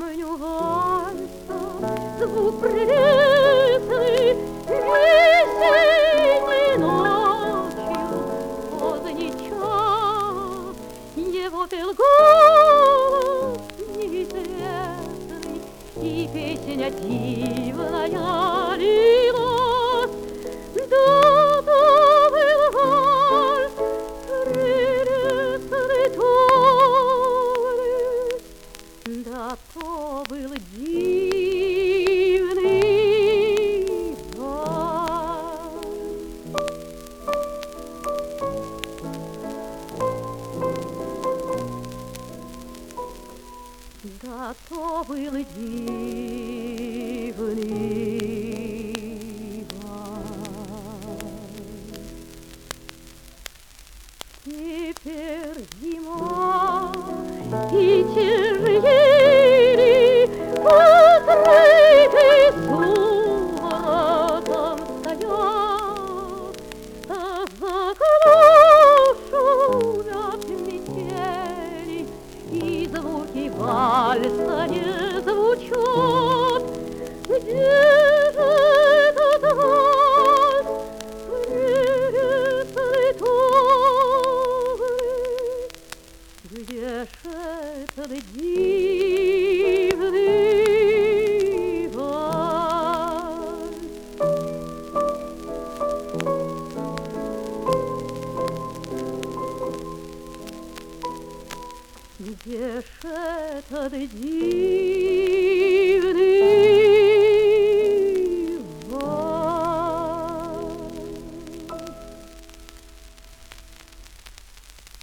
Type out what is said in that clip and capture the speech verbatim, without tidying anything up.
ритму вальса, звук прелестный, весенней ночью, поздний час, его пел голос неизвестный, и песня дивная лилась. Да, то был вальс, прелестный тонет, да, то был дивный вальс. Да, то был дивный вальс. Теперь зима, и тяжели покрытый золотом стоят, а за окном шумят метели, и звуки вальса не звучат. Где же этот вальс, прелестный тонет? Где ж этот дивный вальс? Где ж этот дивный